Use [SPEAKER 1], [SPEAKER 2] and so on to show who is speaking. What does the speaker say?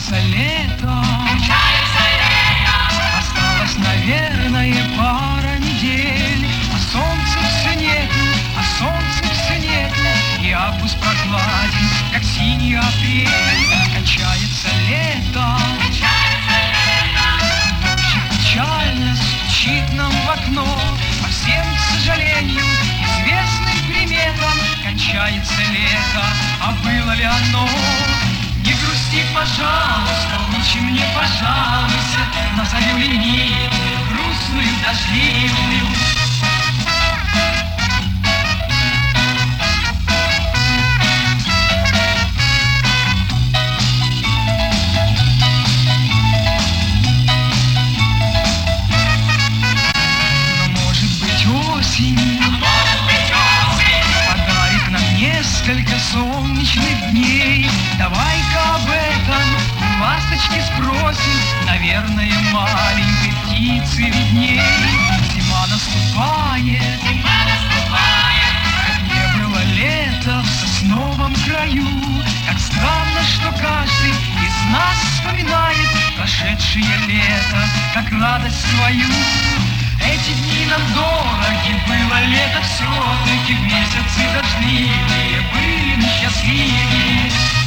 [SPEAKER 1] Кончается лето, осталось, наверное, пара недель, а солнца все нету, и август прохладен, как синий апрель. Кончается лето, дождик печально стучит нам в окно, по всем, к сожалению, известным приметам. Кончается лето, а было ли оно? Не грусти, пожалуйста, лучше мне пожалуйся на зарю ленивую, грустную, дождливую. Но может быть осень подарит нам несколько солнечных дней. Давай-ка об этом у ласточки спросим, наверное, маленькой птице видней. Зима наступает, как не было лета в сосновом краю. Как странно, что каждый из нас вспоминает прошедшее лето, как радость свою. Эти дни нам дороги, было лето все-таки, в месяцы дождливые были мы счастливее.